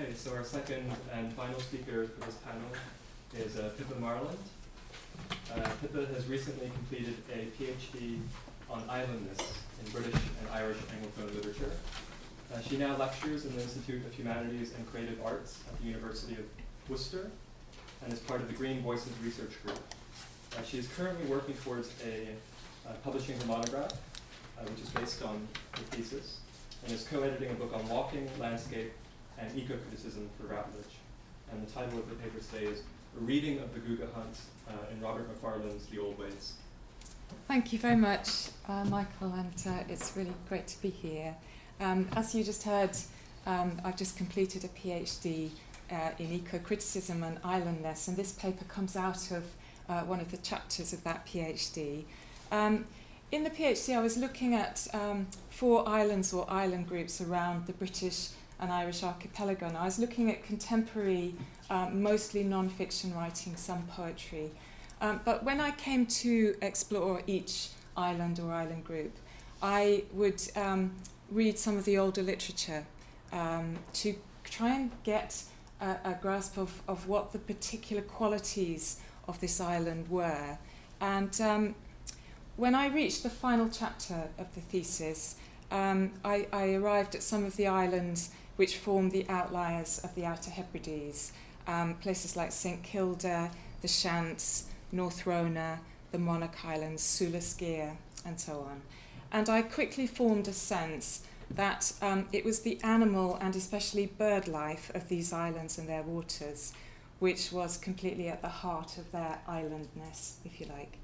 Okay, so our second and final speaker for this panel is Pippa Marland. Pippa has recently completed a PhD on islandness in British and Irish Anglophone literature. She now lectures in the Institute of Humanities and Creative Arts at the University of Worcester and is part of the Green Voices Research Group. She is currently working towards publishing her monograph, which is based on her thesis, and is co-editing a book on walking, landscape, and eco-criticism for Routledge. And the title of the paper today is A Reading of the Guga Hunt in Robert Macfarlane's The Old Ways. Thank you very much, Michael, and it's really great to be here. As you just heard, I've just completed a PhD in eco-criticism and islandness, and this paper comes out of one of the chapters of that PhD. In the PhD, I was looking at 4 islands or island groups around the British and Irish archipelago, and I was looking at contemporary, mostly non-fiction writing, some poetry. But when I came to explore each island or island group, I would read some of the older literature to try and get a grasp of what the particular qualities of this island were. And when I reached the final chapter of the thesis, I arrived at some of the islands which form the outliers of the Outer Hebrides, places like St Kilda, the Shanks, North Rona, the Monarch Islands, Sulasgear, and so on. And I quickly formed a sense that it was the animal and especially bird life of these islands and their waters which was completely at the heart of their islandness, if you like.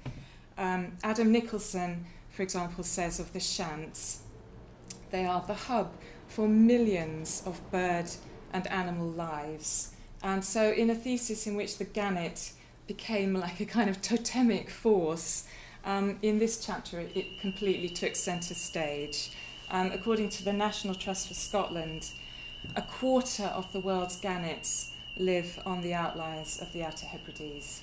Adam Nicholson, for example, says of the Shanks, they are the hub for millions of bird and animal lives. And so in a thesis in which the gannet became like a kind of totemic force, in this chapter it completely took centre stage. According to the National Trust for Scotland, 1/4 of the world's gannets live on the outliers of the Outer Hebrides.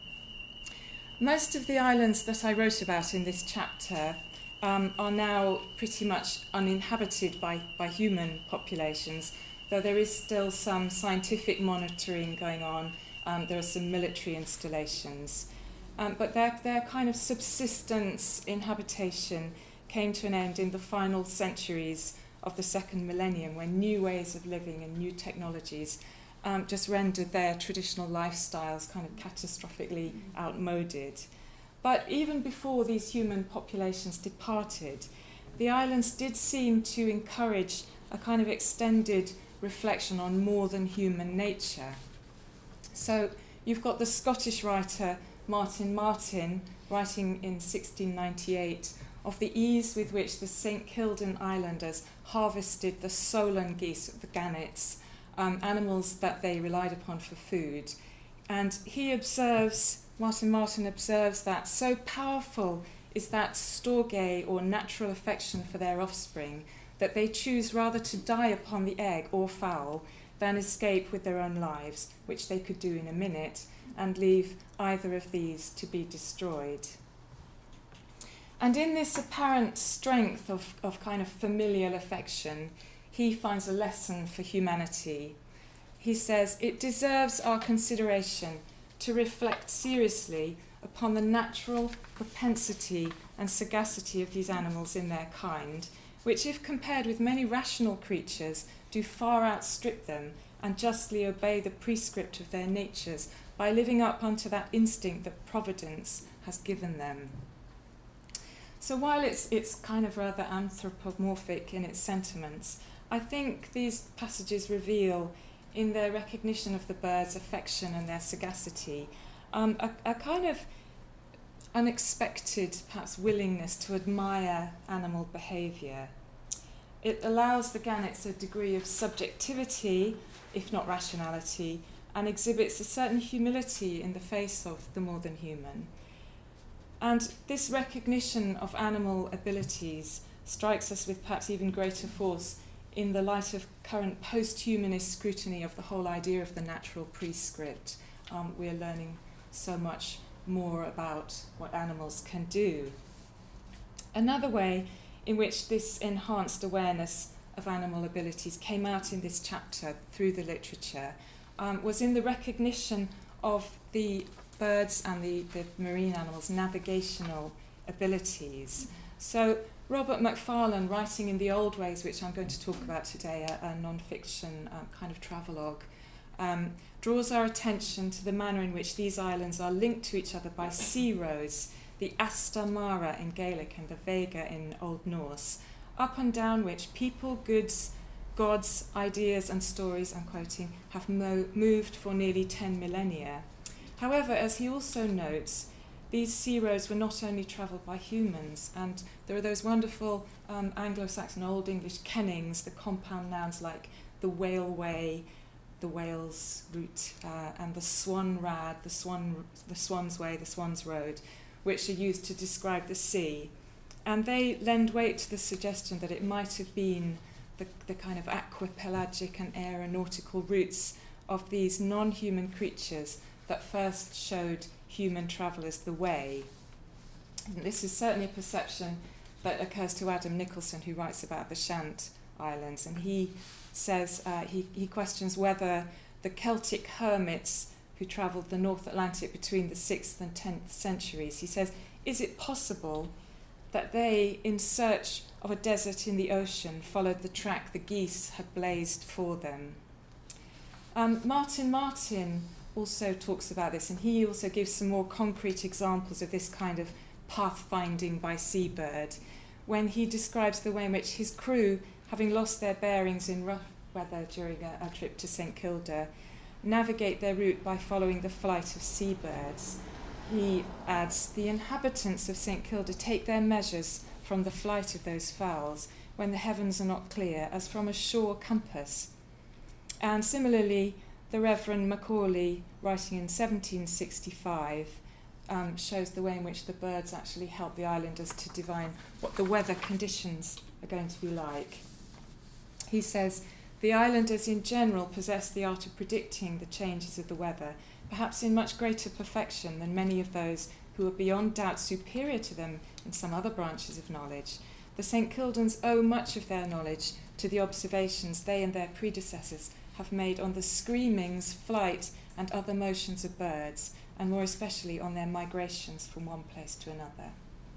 Most of the islands that I wrote about in this chapter are now pretty much uninhabited by human populations, though there is still some scientific monitoring going on. There are some military installations. But their kind of subsistence inhabitation came to an end in the final centuries of the second millennium, when new ways of living and new technologies just rendered their traditional lifestyles kind of catastrophically outmoded. But even before these human populations departed, the islands did seem to encourage a kind of extended reflection on more than human nature. So you've got the Scottish writer Martin Martin writing in 1698 of the ease with which the St Kildan Islanders harvested the solan geese, the gannets, animals that they relied upon for food. And he observes, Martin Martin observes, that so powerful is that storge or natural affection for their offspring that they choose rather to die upon the egg or fowl than escape with their own lives, which they could do in a minute, and leave either of these to be destroyed. And in this apparent strength of kind of familial affection, he finds a lesson for humanity. He says, it deserves our consideration to reflect seriously upon the natural propensity and sagacity of these animals in their kind, which, if compared with many rational creatures, do far outstrip them and justly obey the prescript of their natures by living up unto that instinct that Providence has given them. So while it's kind of rather anthropomorphic in its sentiments, I think these passages reveal, in their recognition of the bird's affection and their sagacity, a kind of unexpected, perhaps, willingness to admire animal behaviour. It allows the gannets a degree of subjectivity, if not rationality, and exhibits a certain humility in the face of the more than human. And this recognition of animal abilities strikes us with perhaps even greater force in the light of current post-humanist scrutiny of the whole idea of the natural prescript. We are learning so much more about what animals can do. Another way in which this enhanced awareness of animal abilities came out in this chapter through the literature was in the recognition of the birds and the marine animals' navigational abilities. So Robert Macfarlane, writing in The Old Ways, which I'm going to talk about today, a non-fiction kind of travelogue, draws our attention to the manner in which these islands are linked to each other by sea roads, the Asta Mara in Gaelic and the Vega in Old Norse, up and down which people, goods, gods, ideas and stories, I'm quoting, have moved for nearly 10 millennia. However, as he also notes, these sea roads were not only travelled by humans, and there are those wonderful Anglo-Saxon Old English kennings, the compound nouns like the whaleway, the whale's route, and the swan rad, the swan's way, the swan's road, which are used to describe the sea. And they lend weight to the suggestion that it might have been the kind of aquapelagic and aeronautical routes of these non-human creatures that first showed human travellers the way. And this is certainly a perception that occurs to Adam Nicholson, who writes about the Shant Islands, and he says, he questions whether the Celtic hermits who travelled the North Atlantic between the 6th and 10th centuries, he says, is it possible that they, in search of a desert in the ocean, followed the track the geese had blazed for them? Martin Martin also talks about this, and he also gives some more concrete examples of this kind of pathfinding by seabird, when he describes the way in which his crew, having lost their bearings in rough weather during a trip to St Kilda, navigate their route by following the flight of seabirds. He adds, the inhabitants of St Kilda take their measures from the flight of those fowls when the heavens are not clear, as from a shore compass. And similarly, the Reverend Macaulay, writing in 1765, shows the way in which the birds actually help the islanders to divine what the weather conditions are going to be like. He says, the islanders in general possess the art of predicting the changes of the weather, perhaps in much greater perfection than many of those who are beyond doubt superior to them in some other branches of knowledge. The St Kildans owe much of their knowledge to the observations they and their predecessors have made on the screamings, flight, and other motions of birds, and more especially on their migrations from one place to another.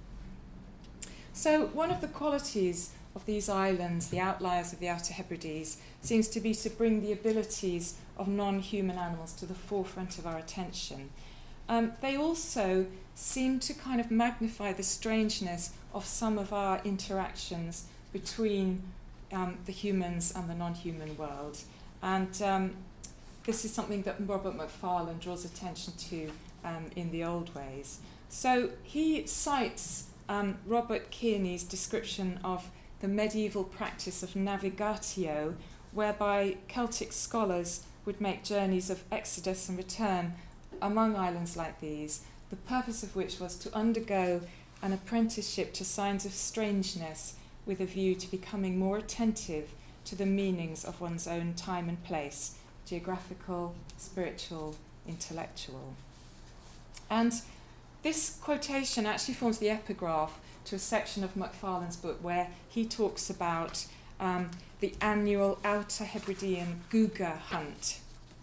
So one of the qualities of these islands, the outliers of the Outer Hebrides, seems to be to bring the abilities of non-human animals to the forefront of our attention. They also seem to kind of magnify the strangeness of some of our interactions between the humans and the non-human world. And this is something that Robert Macfarlane draws attention to in The Old Ways. So he cites Robert Kearney's description of the medieval practice of navigatio, whereby Celtic scholars would make journeys of exodus and return among islands like these, the purpose of which was to undergo an apprenticeship to signs of strangeness with a view to becoming more attentive to the meanings of one's own time and place, geographical, spiritual, intellectual. And this quotation actually forms the epigraph to a section of Macfarlane's book where he talks about the annual Outer Hebridean Guga hunt.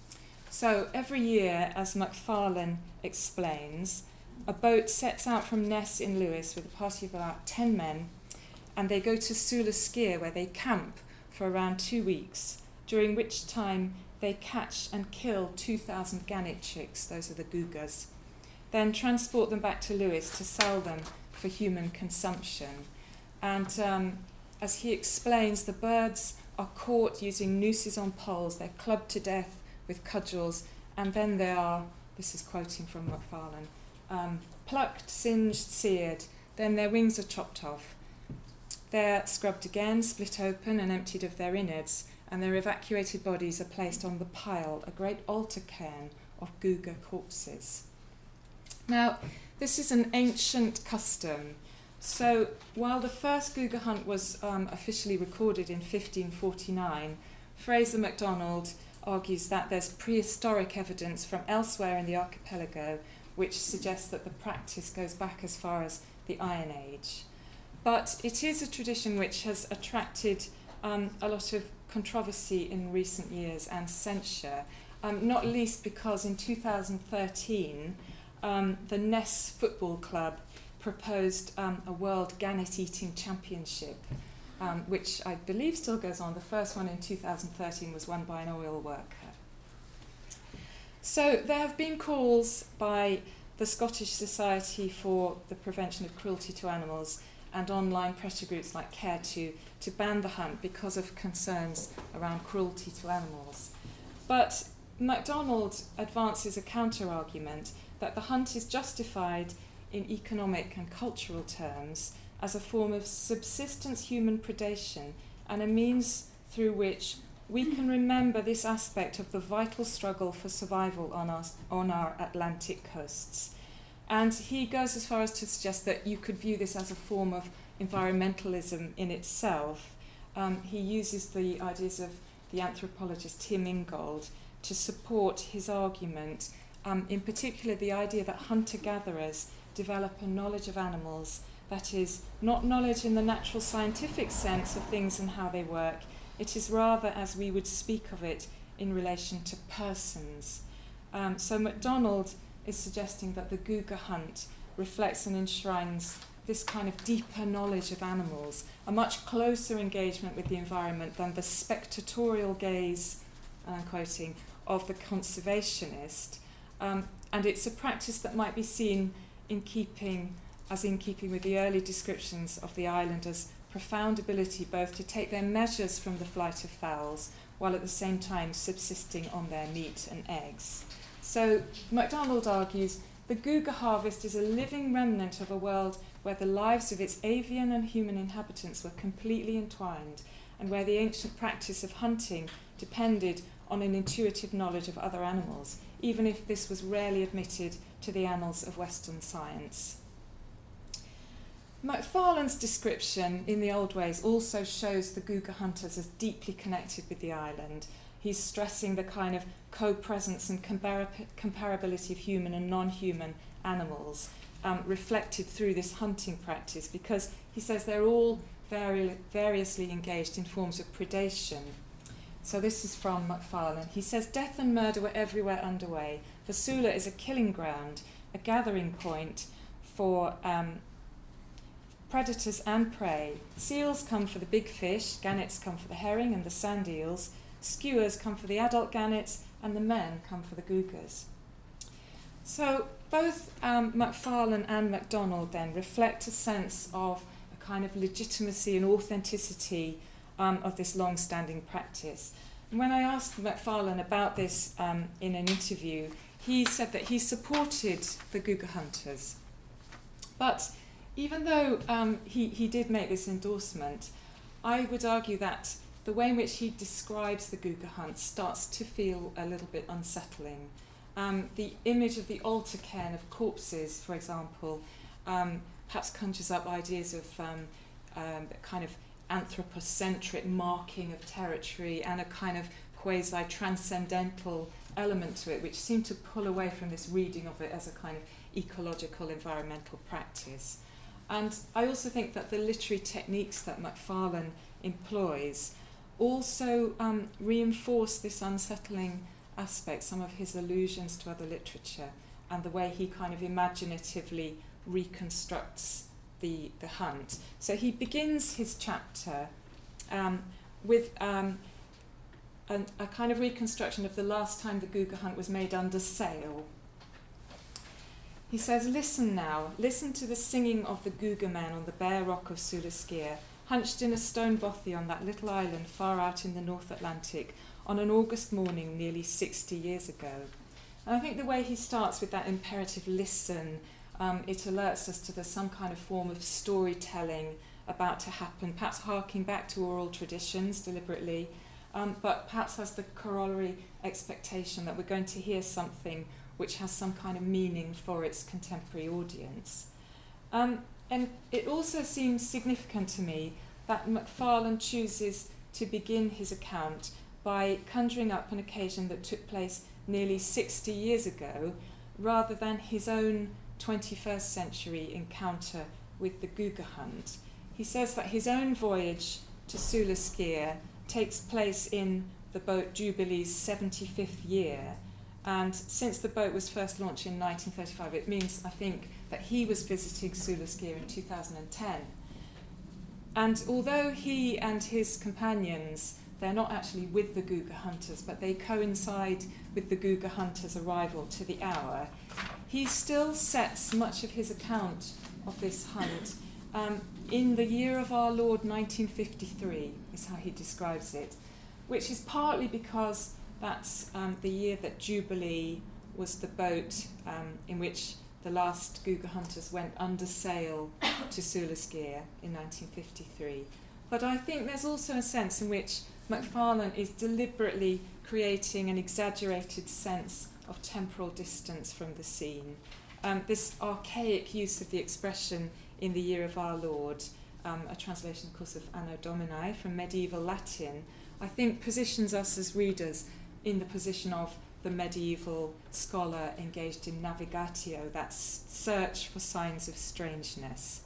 So every year, as Macfarlane explains, a boat sets out from Ness in Lewis with a party of about 10 men, and they go to Sula Skier, where they camp for around 2 weeks, during which time they catch and kill 2,000 gannet chicks, those are the Gugas, then transport them back to Lewis to sell them for human consumption. And as he explains, the birds are caught using nooses on poles, they're clubbed to death with cudgels, and then they are, this is quoting from Macfarlane, plucked, singed, seared, then their wings are chopped off. They're scrubbed again, split open and emptied of their innards, and their evacuated bodies are placed on the pile, a great altar cairn of Guga corpses. Now, this is an ancient custom. So while the first Guga hunt was officially recorded in 1549, Fraser MacDonald argues that there's prehistoric evidence from elsewhere in the archipelago which suggests that the practice goes back as far as the Iron Age. But it is a tradition which has attracted a lot of controversy in recent years and censure, not least because in 2013 the Ness Football Club proposed a World Gannet Eating Championship, which I believe still goes on. The first one in 2013 was won by an oil worker. So there have been calls by the Scottish Society for the Prevention of Cruelty to Animals and online pressure groups like Care2 to ban the hunt because of concerns around cruelty to animals. But MacDonald advances a counter-argument that the hunt is justified in economic and cultural terms as a form of subsistence human predation and a means through which we can remember this aspect of the vital struggle for survival on our Atlantic coasts. And he goes as far as to suggest that you could view this as a form of environmentalism in itself. He uses the ideas of the anthropologist Tim Ingold to support his argument, in particular the idea that hunter-gatherers develop a knowledge of animals that is not knowledge in the natural scientific sense of things and how they work. It is rather as we would speak of it in relation to persons. So MacDonald is suggesting that the Guga hunt reflects and enshrines this kind of deeper knowledge of animals, a much closer engagement with the environment than the spectatorial gaze, and I'm quoting, of the conservationist. And it's a practice that might be seen in keeping with the early descriptions of the islanders' profound ability both to take their measures from the flight of fowls while at the same time subsisting on their meat and eggs. So MacDonald argues the Guga harvest is a living remnant of a world where the lives of its avian and human inhabitants were completely entwined and where the ancient practice of hunting depended on an intuitive knowledge of other animals, even if this was rarely admitted to the annals of Western science. Macfarlane's description in The Old Ways also shows the Guga hunters as deeply connected with the island. He's stressing the kind of co-presence and comparability of human and non-human animals reflected through this hunting practice, because he says they're all variously engaged in forms of predation. So this is from Macfarlane. He says, death and murder were everywhere underway. For Sula is a killing ground, a gathering point for predators and prey. Seals come for the big fish, gannets come for the herring and the sand eels, skewers come for the adult gannets, and the men come for the gugas. So both Macfarlane and MacDonald then reflect a sense of a kind of legitimacy and authenticity of this long-standing practice. And when I asked Macfarlane about this in an interview, he said that he supported the Guga hunters. But even though he did make this endorsement, I would argue that the way in which he describes the Guga hunt starts to feel a little bit unsettling. The image of the altar cairn of corpses, for example, perhaps conjures up ideas of kind of anthropocentric marking of territory and a kind of quasi-transcendental element to it, which seem to pull away from this reading of it as a kind of ecological environmental practice. And I also think that the literary techniques that Macfarlane employs also reinforce this unsettling aspect, some of his allusions to other literature and the way he kind of imaginatively reconstructs the hunt. So he begins his chapter with a kind of reconstruction of the last time the Guga hunt was made under sail. He says, listen now, listen to the singing of the Guga men on the bare rock of Sulaskir, hunched in a stone bothy on that little island far out in the North Atlantic on an August morning nearly 60 years ago. And I think the way he starts with that imperative listen, it alerts us to there's some kind of form of storytelling about to happen, perhaps harking back to oral traditions deliberately, but perhaps has the corollary expectation that we're going to hear something which has some kind of meaning for its contemporary audience. And it also seems significant to me that Macfarlane chooses to begin his account by conjuring up an occasion that took place nearly 60 years ago, rather than his own 21st century encounter with the Guga hunt. He says that his own voyage to Sula Skier takes place in the boat Jubilee's 75th year. And since the boat was first launched in 1935, it means, I think, that he was visiting Sula Skier in 2010. And although he and his companions, they're not actually with the Guga hunters, but they coincide with the Guga hunters' arrival to the hour, he still sets much of his account of this hunt in the year of our Lord 1953, is how he describes it, which is partly because that's the year that Jubilee was the boat in which the last Guga hunters went under sail to Sula Skier in 1953. But I think there's also a sense in which Macfarlane is deliberately creating an exaggerated sense of temporal distance from the scene. This archaic use of the expression in the year of our Lord, a translation, of course, of Anno Domini from medieval Latin, I think positions us as readers in the position of the medieval scholar engaged in navigatio, that search for signs of strangeness.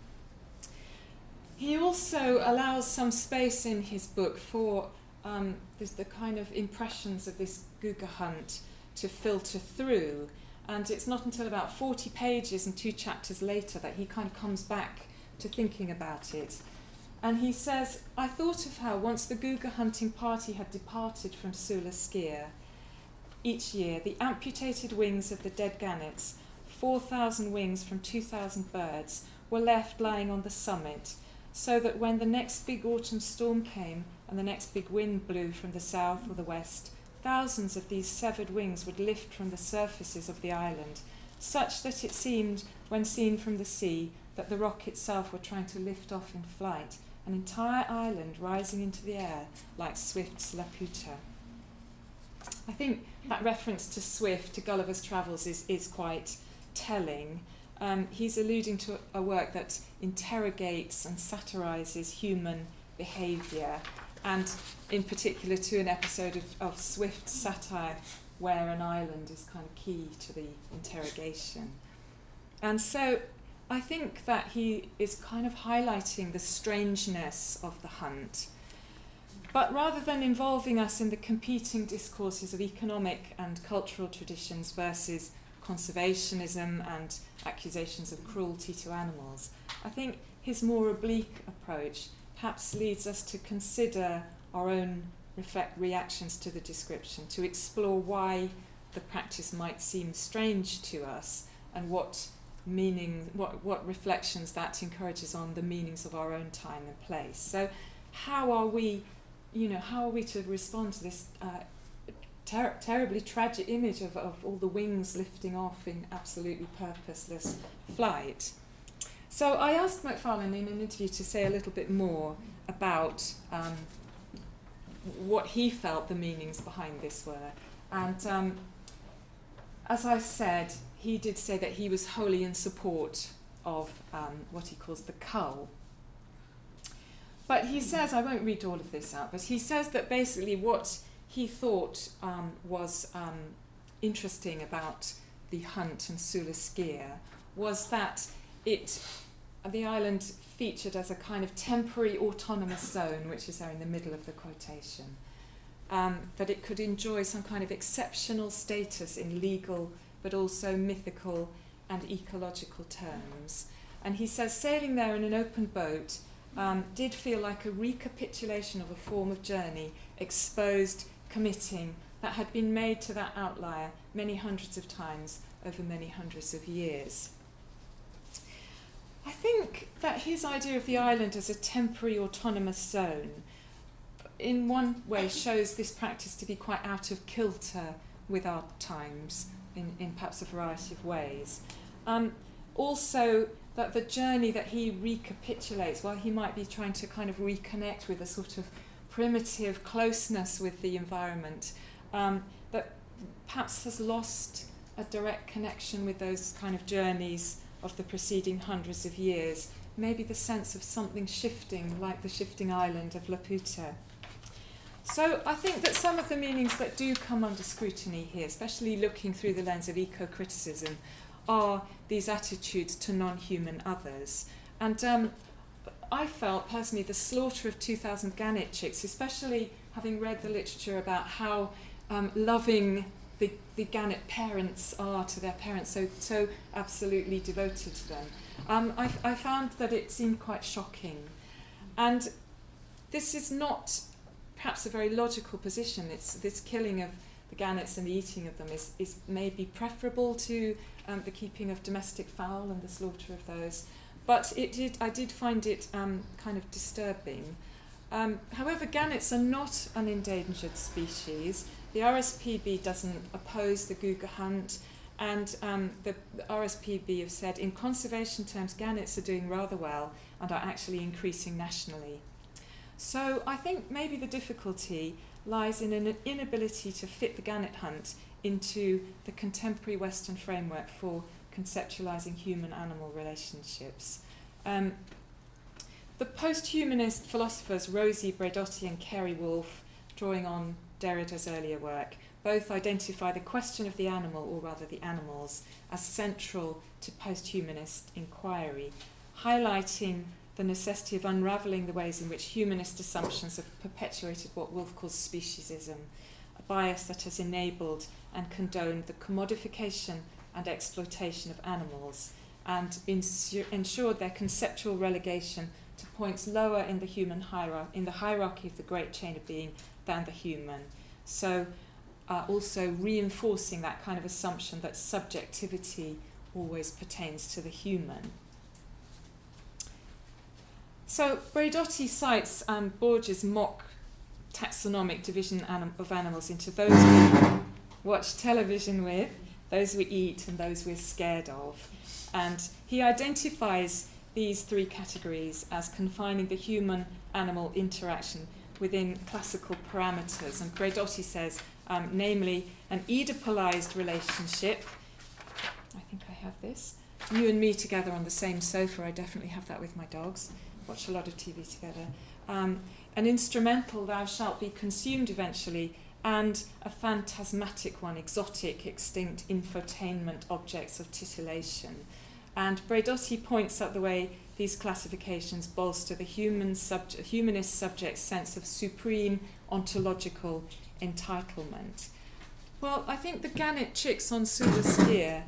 He also allows some space in his book for the kind of impressions of this Guga hunt to filter through, and it's not until about 40 pages and 2 chapters later that he kind of comes back to thinking about it. And he says, I thought of how once the Guga hunting party had departed from Sula Skier, each year the amputated wings of the dead gannets, 4,000 wings from 2,000 birds, were left lying on the summit, so that when the next big autumn storm came and the next big wind blew from the south or the west, thousands of these severed wings would lift from the surfaces of the island, such that it seemed, when seen from the sea, that the rock itself were trying to lift off in flight, an entire island rising into the air like Swift's Laputa. I think that reference to Swift, to Gulliver's Travels, is quite telling. He's alluding to a work that interrogates and satirises human behaviour, and in particular to an episode of Swift's satire where an island is kind of key to the interrogation. And so I think that he is kind of highlighting the strangeness of the hunt. But rather than involving us in the competing discourses of economic and cultural traditions versus conservationism and accusations of cruelty to animals, I think his more oblique approach perhaps leads us to consider our own reactions to the description, to explore why the practice might seem strange to us and what reflections that encourages on the meanings of our own time and place. So how are we to respond to this terribly tragic image of all the wings lifting off in absolutely purposeless flight? So I asked Macfarlane in an interview to say a little bit more about what he felt the meanings behind this were. And as I said, he did say that he was wholly in support of what he calls the cull. But he says, I won't read all of this out, but he says that basically what he thought was interesting about the hunt and Sula Skier was that the island featured as a kind of temporary autonomous zone, which is there in the middle of the quotation, that it could enjoy some kind of exceptional status in legal but also mythical and ecological terms. And he says sailing there in an open boat did feel like a recapitulation of a form of journey, exposed, committing, that had been made to that outlier many hundreds of times over many hundreds of years. I think that his idea of the island as a temporary autonomous zone in one way shows this practice to be quite out of kilter with our times in perhaps a variety of ways. Also, that the journey that he recapitulates, while he might be trying to kind of reconnect with a sort of primitive closeness with the environment, that perhaps has lost a direct connection with those kind of journeys of the preceding hundreds of years, maybe the sense of something shifting, like the shifting island of Laputa. So I think that some of the meanings that do come under scrutiny here, especially looking through the lens of eco-criticism, are these attitudes to non-human others. And I felt personally the slaughter of 2,000 gannet chicks, especially having read the literature about how loving the gannet parents are to their parents, so absolutely devoted to them. I found that it seemed quite shocking. And this is not perhaps a very logical position. It's this killing of the gannets and the eating of them is maybe preferable to the keeping of domestic fowl and the slaughter of those. But I did find it kind of disturbing. However, gannets are not an endangered species. The RSPB doesn't oppose the Guga hunt, and the RSPB have said in conservation terms gannets are doing rather well and are actually increasing nationally. So I think maybe the difficulty lies in an inability to fit the gannet hunt into the contemporary Western framework for conceptualising human-animal relationships. The post-humanist philosophers Rosie Braidotti and Kerry Wolfe, drawing on Derrida's earlier work, both identify the question of the animal, or rather the animals, as central to post-humanist inquiry, highlighting the necessity of unravelling the ways in which humanist assumptions have perpetuated what Wolfe calls speciesism, a bias that has enabled and condoned the commodification and exploitation of animals, and ensured their conceptual relegation to points lower in the human hierarchy of the great chain of being than the human. So also reinforcing that kind of assumption that subjectivity always pertains to the human. So Braidotti cites Borges' mock taxonomic division of animals into those we watch television with, those we eat, and those we're scared of. And he identifies these three categories as confining the human-animal interaction within classical parameters. And Braidotti says, namely, an Oedipalized relationship. I think I have this. You and me together on the same sofa. I definitely have that with my dogs. Watch a lot of TV together. An instrumental, thou shalt be consumed eventually, and a phantasmatic one, exotic, extinct infotainment objects of titillation. And Braidotti points out the way these classifications bolster the humanist subject's sense of supreme ontological entitlement. Well, I think the gannet chicks on Sula Skier,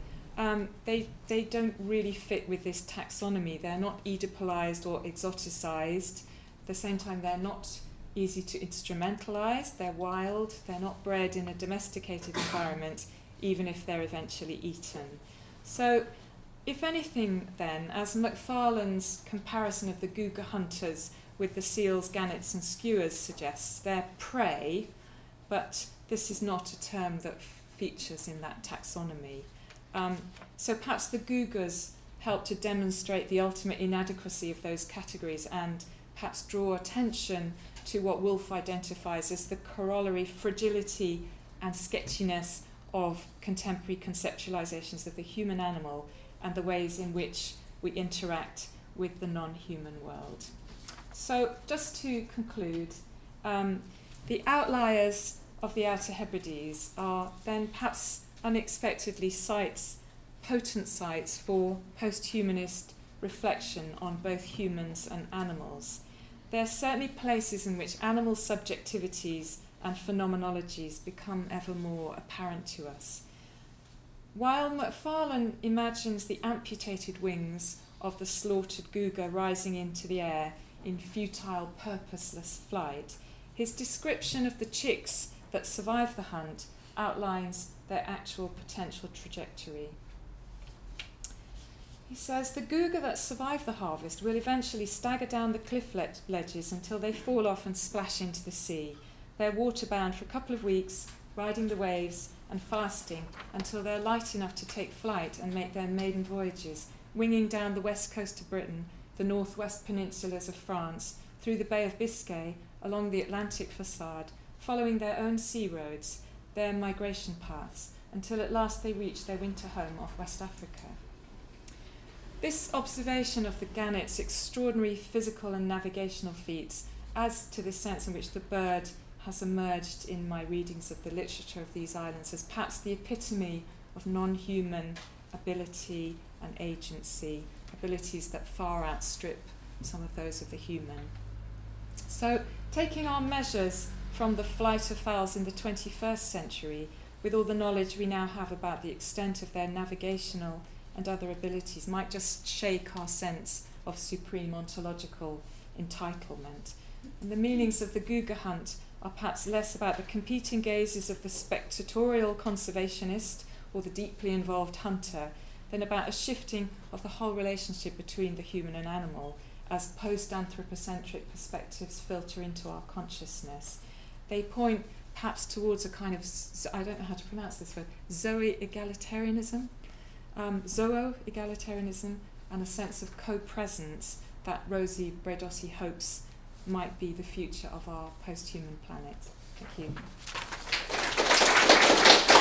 they don't really fit with this taxonomy. They're not Oedipalized or exoticized. At the same time, they're not easy to instrumentalize. They're wild. They're not bred in a domesticated environment, even if they're eventually eaten. So, if anything, then, as Macfarlane's comparison of the Guga hunters with the seals, gannets, and skuas suggests, they're prey, but this is not a term that features in that taxonomy. So perhaps the Gugas help to demonstrate the ultimate inadequacy of those categories and perhaps draw attention to what Wolfe identifies as the corollary fragility and sketchiness of contemporary conceptualizations of the human animal and the ways in which we interact with the non-human world. So just to conclude, the outliers of the Outer Hebrides are then perhaps unexpectedly potent sites for post-humanist reflection on both humans and animals. There are certainly places in which animal subjectivities and phenomenologies become ever more apparent to us. While Macfarlane imagines the amputated wings of the slaughtered Guga rising into the air in futile, purposeless flight, his description of the chicks that survive the hunt outlines their actual potential trajectory. He says, the Guga that survive the harvest will eventually stagger down the cliff ledges until they fall off and splash into the sea. They're waterbound for a couple of weeks, riding the waves and fasting until they're light enough to take flight and make their maiden voyages, winging down the west coast of Britain, the northwest peninsulas of France, through the Bay of Biscay, along the Atlantic facade, following their own sea roads, their migration paths, until at last they reach their winter home off West Africa. This observation of the gannet's extraordinary physical and navigational feats adds to the sense in which the bird has emerged in my readings of the literature of these islands as perhaps the epitome of non-human ability and agency, abilities that far outstrip some of those of the human. So, taking our measures from the flight of fowls in the 21st century, with all the knowledge we now have about the extent of their navigational and other abilities, might just shake our sense of supreme ontological entitlement. And the meanings of the Guga hunt are perhaps less about the competing gazes of the spectatorial conservationist or the deeply involved hunter than about a shifting of the whole relationship between the human and animal as post-anthropocentric perspectives filter into our consciousness. They point perhaps towards a kind of, I don't know how to pronounce this word, zoe-egalitarianism, zoo-egalitarianism, and a sense of co-presence that Rosie Braidotti hopes might be the future of our post-human planet. Thank you.